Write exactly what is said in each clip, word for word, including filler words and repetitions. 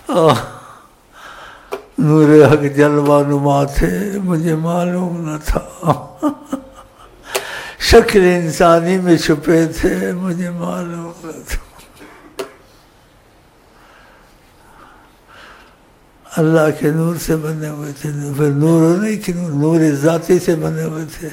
نور حق جلوہ نما تھے مجھے معلوم نہ تھا، شکل انسانی میں چھپے تھے مجھے معلوم نہ تھا۔ اللہ کے نور سے بنے ہوئے تھے، پھر نور نہیں کہ نور, نور ذاتی سے بنے ہوئے تھے۔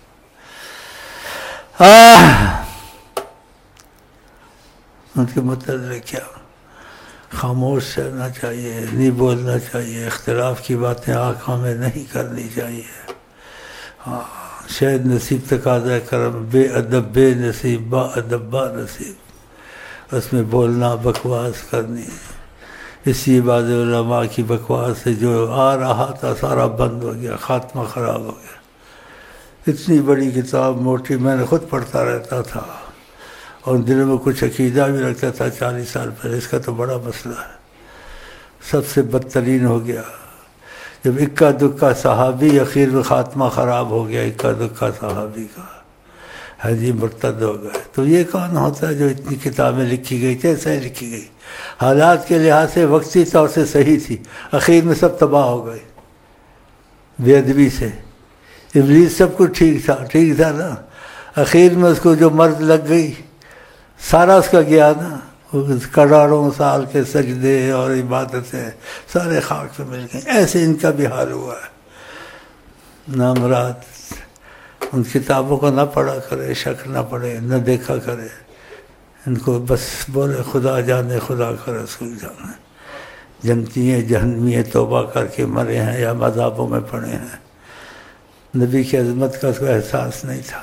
ان کے متعلق کیا؟ خاموش رہنا چاہیے، نہیں بولنا چاہیے، اختلاف کی باتیں آنکھوں میں نہیں کرنی چاہیے۔ ہاں شاید نصیب تقاضا کرم، بے ادب بے نصیب، با ادب با نصیب، اس میں بولنا بکواس کرنی۔ اسی بعض علماء کی بکواس سے جو آ رہا تھا سارا بند ہو گیا، خاتمہ خراب ہو گیا۔ اتنی بڑی کتاب موٹی میں نے خود پڑھتا رہتا تھا اور دل میں کچھ عقیدہ بھی رکھتا تھا چالیس سال پہلے، اس کا تو بڑا مسئلہ ہے۔ سب سے بدترین ہو گیا جب اکا دکا صحابی اخیر میں خاتمہ خراب ہو گیا، اکا دکا صحابی کا ہے جی مرتد ہو گئے۔ تو یہ کون ہوتا ہے جو اتنی کتابیں لکھی گئی تھی؟ ایسے لکھی گئی، حالات کے لحاظ سے وقتی طور سے صحیح تھی، اخیر میں سب تباہ ہو گئے بے ادبی سے۔ ابلیس سب کچھ ٹھیک تھا، ٹھیک تھا نا، اخیر میں اس کو جو مرض لگ گئی سارا اس کا گیا نا، کروڑوں سال کے سجدے اور عبادتیں سارے خاک پہ مل گئے۔ ایسے ان کا بھی حال ہوا ہے۔ نامراد ان کتابوں کو نہ پڑھا کرے، شک نہ پڑھے، نہ دیکھا کرے، ان کو بس بولے خدا جانے خدا کا رسول جانے۔ جنتی ہیں جہنمی ہیں توبہ کر کے مرے ہیں یا مذہبوں میں پڑے ہیں، نبی کی عظمت کا اس کو احساس نہیں تھا،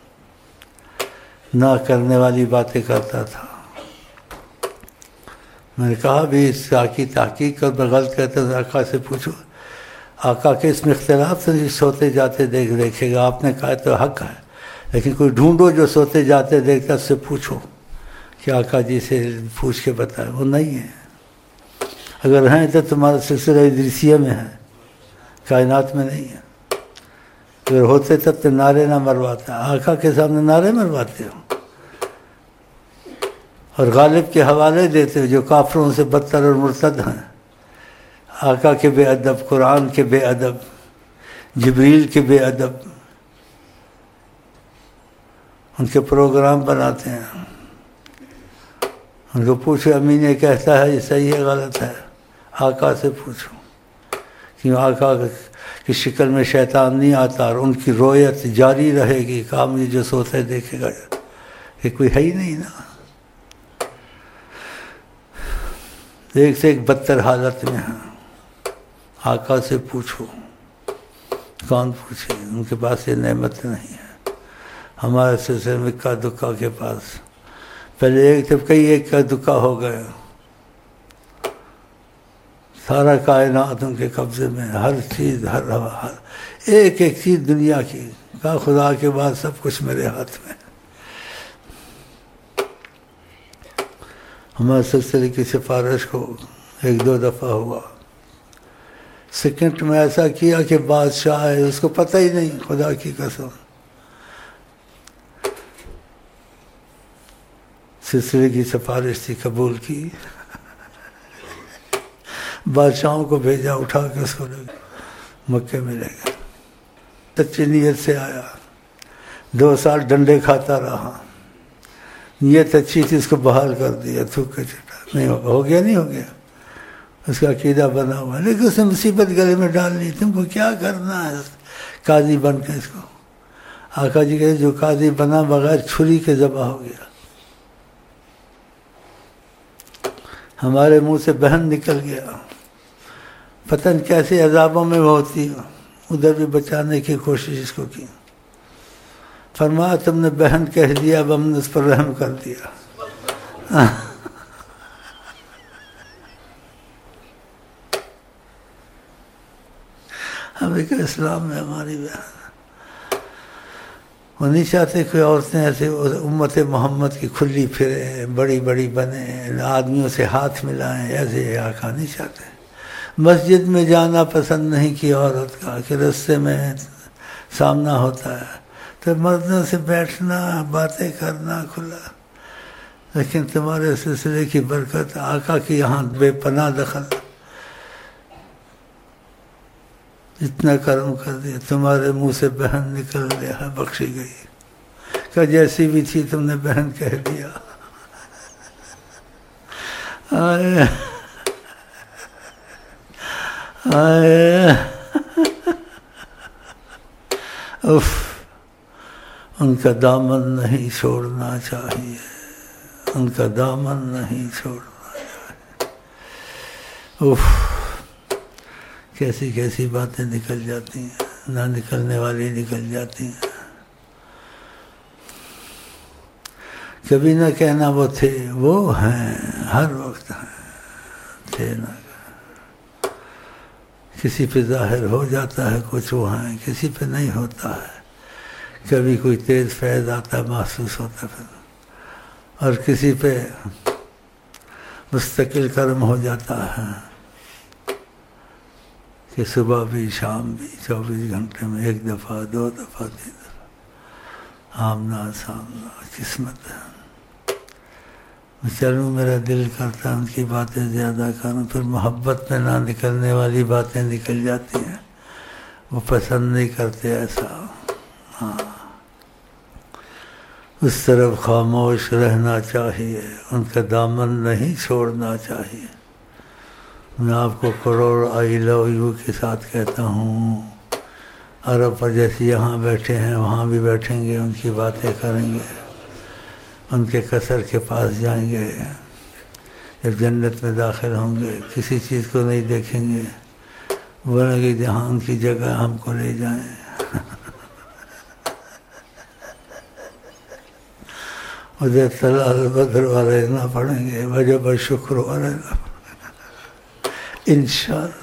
نہ کرنے والی باتیں کرتا تھا۔ میں نے کہا بھی اس کی تحقیق کر، میں غلط کہتا ہوں آقا سے پوچھو، آقا کے اس میں اختلاف سے سوتے جاتے دیکھ دیکھے گا، آپ نے کہا تو حق ہے، لیکن کوئی ڈھونڈو جو سوتے جاتے دیکھتا اس سے پوچھو کہ آقا جی سے پوچھ کے بتائے۔ وہ نہیں ہے، اگر ہیں تو تمہارا سلسلہ ادریسیہ میں ہے، کائنات میں نہیں ہے۔ اگر ہوتے تب تو نعرے نہ مرواتے، آقا کے سامنے نعرے مرواتے ہو اور غالب کے حوالے دیتے ہو جو کافروں سے بدتر اور مرتد ہیں۔ آقا کے بے ادب، قرآن کے بے ادب، جبریل کے بے ادب، ان کے پروگرام بناتے ہیں۔ ان کو پوچھو امین یہ کہتا ہے یہ صحیح ہے غلط ہے، آقا سے پوچھو، کیوں آقا کی شکل میں شیطان نہیں آتا اور ان کی رویت جاری رہے گی، کام یہ جو سوتے دیکھے گا کہ کوئی ہے ہی نہیں نا۔ ایک سے ایک بدتر حالت میں ہیں، آقا سے پوچھو۔ کون پوچھے؟ ان کے پاس یہ نعمت نہیں ہے۔ ہمارے سلسلے میں اکا دکا کے پاس پہلے ایک جب کئی ایک کا دکا ہو گیا، سارا کائنات ان کے قبضے میں، ہر چیز، ہر ہر ایک ایک چیز دنیا کی، کہا خدا کے بعد سب کچھ میرے ہاتھ میں۔ ہمارے سلسلے کی سفارش کو ایک دو دفعہ ہوا، سیکنڈ میں ایسا کیا کہ بادشاہ ہے اس کو پتہ ہی نہیں، خدا کی قسم۔ سلسلے کی سفارش تھی، قبول کی، بادشاہوں کو بھیجا، اٹھا کے اس کو مکے میں لے گیا۔ سچی نیت سے آیا، دو سال ڈنڈے کھاتا رہا، نیت اچھی تھی، اس کو بحال کر دیا، تھوک کے چٹا، نہیں ہوگا، ہو گیا نہیں ہو گیا، اس کا عقیدہ بنا ہوا ہے، لیکن اس نے مصیبت گلے میں ڈال لی، تم کو کیا کرنا ہے قاضی بن کے اس کو۔ آقا جی کہتے جو قاضی بنا بغیر چھری کے ذبح ہو گیا۔ ہمارے منہ سے بہن نکل گیا، پتہ نہیں کیسے عذابوں میں ہوتی، ادھر بھی بچانے کی کوشش اس کو کی، فرمایا تم نے بہن کہہ دیا، اب ہم نے اس پر رحم کر دیا۔ ہمیں کہ اسلام میں ہماری بہن، وہ نہیں چاہتے کوئی عورتیں ایسے امت محمد کی کھلی پھرے، بڑی بڑی بنے، آدمیوں سے ہاتھ ملائیں، ایسے آقا نہیں چاہتے۔ مسجد میں جانا پسند نہیں کی عورت کا کہ رستے میں سامنا ہوتا ہے تو مردوں سے بیٹھنا، باتیں کرنا کھلا، لیکن تمہارے سلسلے کی برکت، آقا کی یہاں بے پناہ دخل، اتنا کرم کر دیا، تمہارے منہ سے بہن نکل گیا ہے، بخشی گئی، کہ جیسی بھی تھی تم نے بہن کہہ دیا۔ آئے آئے اف، ان کا دامن نہیں چھوڑنا چاہیے، ان کا دامن نہیں چھوڑنا چاہیے۔ اف، کیسی کیسی باتیں نکل جاتی ہیں، نہ نکلنے والی نکل جاتی ہیں۔ کبھی نہ کہنا وہ تھے، وہ ہیں، ہر وقت ہیں، تھے نہ۔ کسی پہ ظاہر ہو جاتا ہے کچھ، وہ ہیں، کسی پہ نہیں ہوتا ہے۔ کبھی کوئی تیز فیض آتا ہے، محسوس ہوتا ہے، اور کسی پہ مستقل کرم ہو جاتا ہے کہ صبح بھی شام بھی چوبیس گھنٹے میں ایک دفعہ، دو دفعہ، تین دفعہ آمنا سامنا قسمت ہے۔ چلوں، میرا دل کرتا ہے ان کی باتیں زیادہ کروں، پھر محبت میں نہ نکلنے والی باتیں نکل جاتی ہیں، وہ پسند نہیں کرتے ایسا۔ ہاں، اس طرف خاموش رہنا چاہیے، ان کا دامن نہیں چھوڑنا چاہیے۔ میں آپ کو کروڑ آئی لو یو کے ساتھ کہتا ہوں، عرب پر جیسے یہاں بیٹھے ہیں وہاں بھی بیٹھیں گے، ان کی باتیں کریں گے، ان کے قصر کے پاس جائیں گے، جب جنت میں داخل ہوں گے کسی چیز کو نہیں دیکھیں گے، بولیں گے جہاں ان کی جگہ ہم کو لے جائیں۔ ادھر تلال بدر والے نہ پڑھیں گے، وجب شکر والے نہ پڑھیں گے، انشاءاللہ۔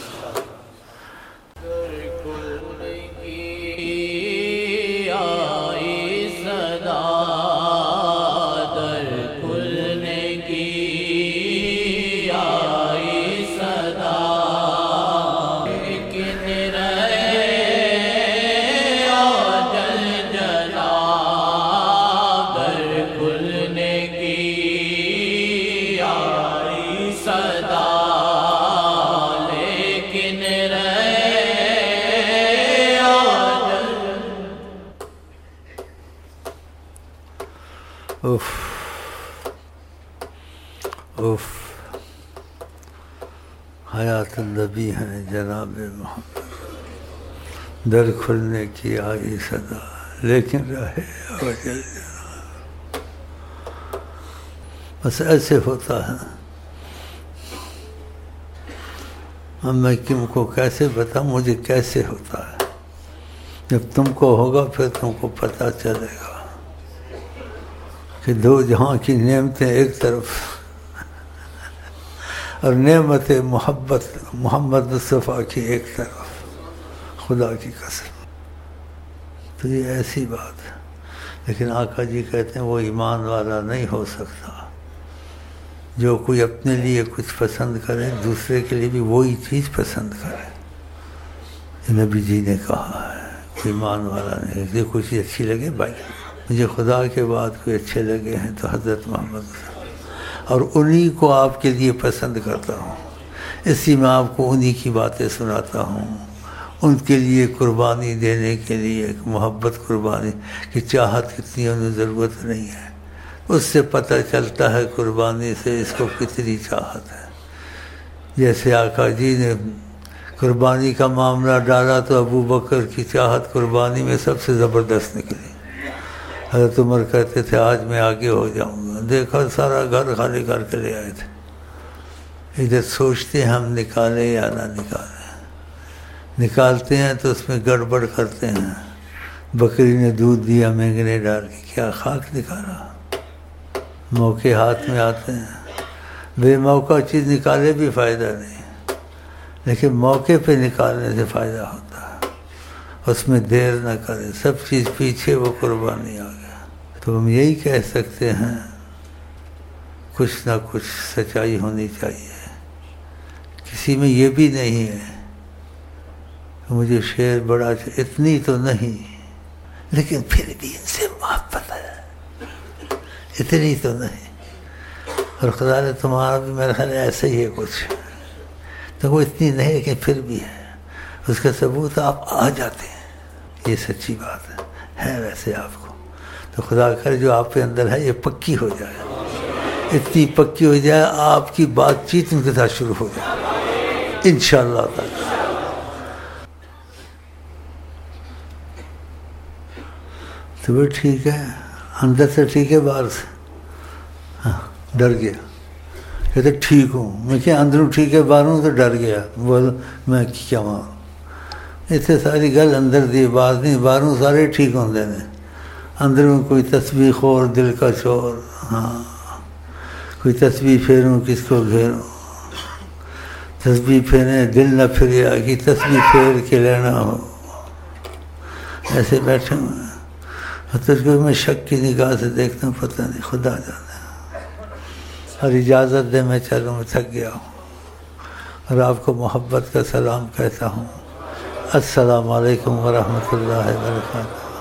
اف اف حیات النبی ہے جناب محمد، در کھلنے کی آئی صدا، لیکن رہے وجل جنا۔ بس ایسے ہوتا ہے۔ اب میں تم کو کیسے بتاؤں، مجھے کیسے ہوتا ہے؟ جب تم کو ہوگا پھر تم کو پتہ چلے گا کہ دو جہاں کی نعمتیں ایک طرف، اور نعمت محبت محمد مصطفیٰ کی ایک طرف، خدا کی قسم۔ تو یہ ایسی بات ہے، لیکن آقا جی کہتے ہیں وہ ایمان والا نہیں ہو سکتا جو کوئی اپنے لیے کچھ پسند کرے، دوسرے کے لیے بھی وہی چیز پسند کرے۔ یہ نبی جی نے کہا ہے، کوئی ایمان والا نہیں۔ یہ کوئی چیز اچھی لگے بھائی، مجھے خدا کے بعد کوئی اچھے لگے ہیں تو حضرت محمد، اور انہی کو آپ کے لیے پسند کرتا ہوں، اسی میں آپ کو انہی کی باتیں سناتا ہوں، ان کے لیے قربانی دینے کے لیے، ایک محبت قربانی کی چاہت کتنی انہیں ضرورت نہیں ہے، اس سے پتہ چلتا ہے قربانی سے اس کو کتنی چاہت ہے۔ جیسے آقا جی نے قربانی کا معاملہ ڈالا تو ابو بکر کی چاہت قربانی میں سب سے زبردست نکلی۔ حضرت عمر کہتے تھے آج میں آگے ہو جاؤں گا، دیکھا سارا گھر خالی کر کے لے آئے تھے۔ ادھر سوچتے ہیں ہم نکالیں یا نہ نکالیں، نکالتے ہیں تو اس میں گڑبڑ کرتے ہیں۔ بکری نے دودھ دیا مینگنے ڈال کے، کیا خاک نکالا؟ موقع ہاتھ میں آتے ہیں، بے موقع چیز نکالے بھی فائدہ نہیں، لیکن موقع پہ نکالنے سے فائدہ ہوتا ہے، اس میں دیر نہ کرے، سب چیز پیچھے وہ قربانی آ گیا۔ تو ہم یہی کہہ سکتے ہیں کچھ نہ کچھ سچائی ہونی چاہیے، کسی میں یہ بھی نہیں ہے کہ مجھے شعر بڑا چاہیے، اتنی تو نہیں، لیکن پھر بھی ان سے محبت ہے، اتنی تو نہیں۔ اور خدا نے تمہارا بھی میرا خیال ایسا ہی ہے کچھ، تو وہ اتنی نہیں لیکن پھر بھی ہے۔ اس کا ثبوت آپ آ جاتے ہیں. یہ سچی بات ہے ہے ویسے آپ کو. تو خدا کر جو آپ کے اندر ہے یہ پکی ہو جائے، اتنی پکی ہو جائے آپ کی بات چیت ان کے ساتھ شروع ہو جائے انشاءاللہ تعالی. تو وہ ٹھیک ہے، اندر سے ٹھیک ہے، باہر سے ہاں ڈر گیا. کہتے ٹھیک ہوں میں، کیا اندروں ٹھیک ہے باہروں تو ڈر گیا. بول میں کیا ہوں اتنے ساری گل اندر دی بات نہیں، باہروں سارے ٹھیک ہوندے نے، اندروں کوئی تسبیح خور دل کا چور. ہاں کوئی تسبیح پھیروں کس کو گھیروں، تسبیح پھیریں دل نہ پھریا کہ تسبیح پھیر کے لینا ہو. ایسے بیٹھے ہوئے تجھ کو میں شک کی نگاہ سے دیکھتا ہوں، پتہ نہیں خدا جانے. اور اجازت دے میں چلوں، میں تھک گیا ہوں. اور آپ کو محبت کا سلام کہتا ہوں. السلام علیکم ورحمۃ اللہ وبرکاتہ.